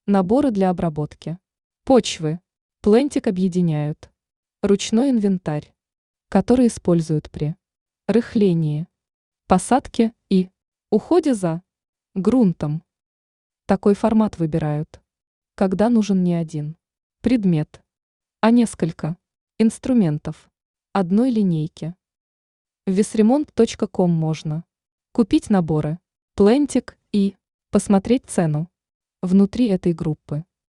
Наборы для обработки почвы. Плентик объединяют. Ручной инвентарь, который используют при рыхлении, посадке и уходе за грунтом. Такой формат выбирают, когда нужен не один предмет, а несколько инструментов одной линейки. В весремонт.ком можно купить наборы Плентик и посмотреть цену внутри этой группы.